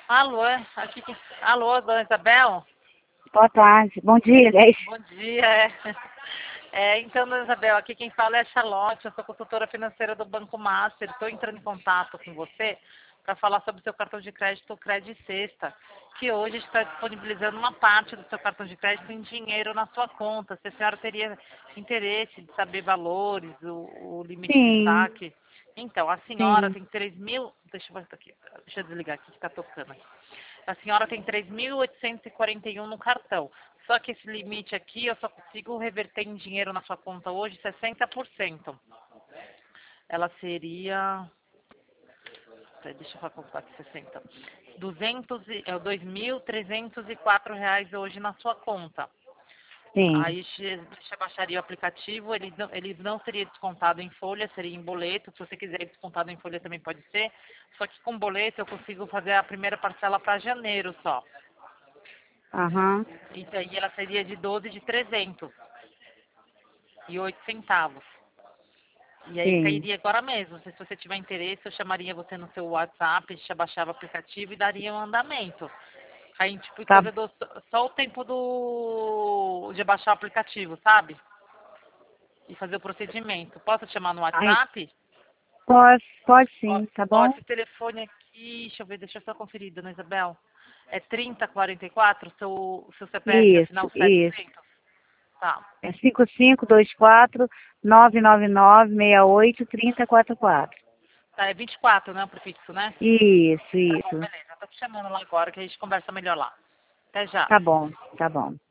Alô, alô, dona Isabel? Boa tarde. Bom dia, aliás. Bom dia. Então, dona Isabel, aqui quem fala é a Charlotte, eu sou consultora financeira do Banco Master. Estou entrando em contato com você para falar sobre o seu cartão de crédito, o Credit Sexta, que hoje está disponibilizando uma parte do seu cartão de crédito em dinheiro na sua conta. Se a senhora teria interesse de saber valores, o limite de Sim, saque. Então, a senhora sim. tem 3.000. Deixa eu desligar aqui que está tocando aqui. A senhora tem 3.841 no cartão. Só que esse limite aqui eu só consigo reverter em dinheiro na sua conta hoje 60%. Ela seria. Deixa eu calcular aqui 60. 2.304 reais hoje na sua conta. Sim. Aí você baixaria o aplicativo, ele não seria descontado em folha, seria em boleto. Se você quiser ir descontado em folha também pode ser. Só que com boleto eu consigo fazer a primeira parcela para janeiro só. Aham. Isso aí ela seria de 12 de 308 centavos. E aí Sim. cairia agora mesmo. Se você tiver interesse, eu chamaria você no seu WhatsApp, a gente abaixava o aplicativo e daria um andamento. Aí, tipo, Tá. coisa só o tempo de abaixar o aplicativo, sabe? E fazer o procedimento. Posso te chamar no Ai, WhatsApp? pode Ó, sim, tá ó, bom? esse telefone aqui, deixa eu ver, deixa eu só conferir, dona Isabel. É 3044, seu CPF é Isso, final isso. 700? Tá. É 5524-999-68-3044. Tá, é 24, né, o prefixo, né? Isso, Tá bom, isso. beleza. Eu tô te chamando lá agora que a gente conversa melhor lá. Até já. Tá bom, tá bom.